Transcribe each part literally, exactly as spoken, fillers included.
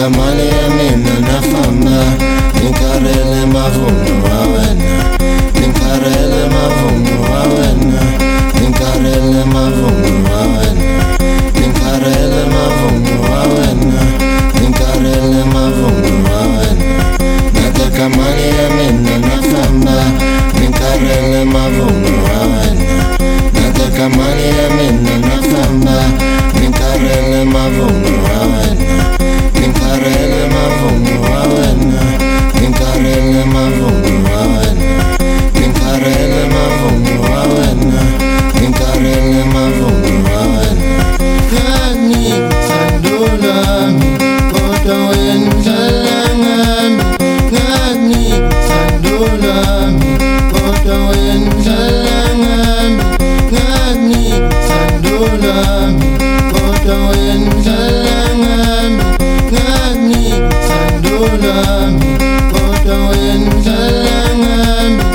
Nataka mali ya mina na fama, ninkarele mavuno wa wena, ninkarele mavuno wa wena, ninkarele mavuno wa wena, ninkarele mavuno wa wena, ninkarele mavuno wa wena. Nataka mali ya mina na fama, ninkarele mavuno wa wena. Nataka mali ya mina na fama, ninkarele mavuno wa wena, ninkarele mavuno wa wena, ninkarele mavuno wa wena, ninkarele mavuno wa wena, ninkarele mavuno wa wena. Kani sandulami kodwa wena mzalangami, kani sandulami kodwa wena mzalangami, kani sandulami kodwa wena mzalangami, kani sandulami kodwa wena mzalangami.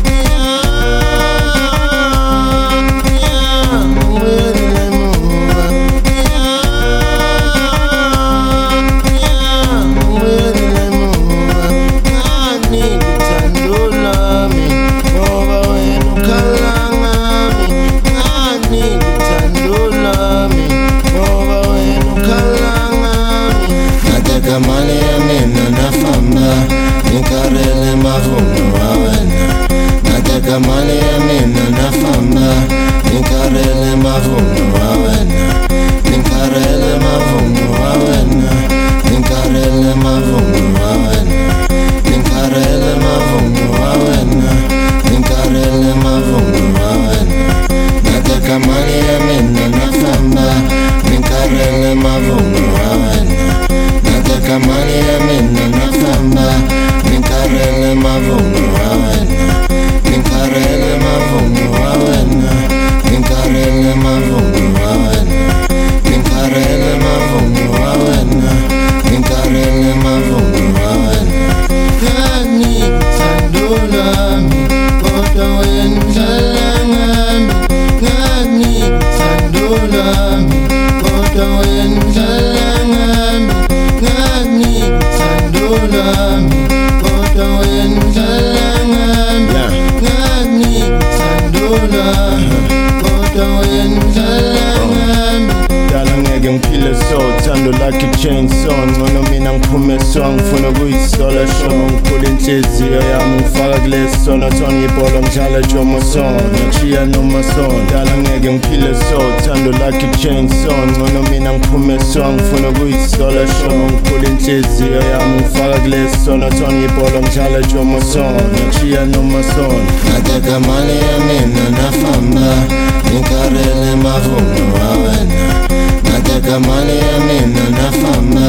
Nataka mali ya mina na fama, ninkarele mavuno wa wena. Nataka mali ya mina na fama, ninkarele mavuno wa wena, ninkarele mavuno wa wena, ninkarele mavuno wa wena, ninkarele mavuno wa wena, ninkarele mavuno wa wena. Nataka mali ya mina na fama, ninkarele mavuno wa wena. Nataka mali ya mina na fama, ninkarele mavuno wa wena, ninkarele mavuno wa wena, ninkarele mavuno wa wena, ninkarele mavuno wa wena, ninkarele mavuno wa wena. Kani sandulami kodwa wena mzalangami, kani sandulami kodwa wena mzalangami, kani sandulami kodwa wena mzalangami, kani sandulami kodwa wena mzalangami. Dala ngeke ngiphile so, thando like i-chainsaw, ngcono mina ngiphume so, ngifuna ukuyisola show, ngiphula inhliziyo yami ngifaka kule sono son, ibhola ngidlala jomo son, ngikushiya noma son. Dala ngeke ngiphile so, thando like i-chainsaw, ngcono mina ngiphume so, ngifuna ukuyisola show, ngiphula inhliziyo yami ngifaka kule sono son, ibhola ngidlala jomo son, ngikushiya noma son. Nataka mali ya mina na fama, ninkarele mavuno wa wena. Nataka mali ya mina na fama,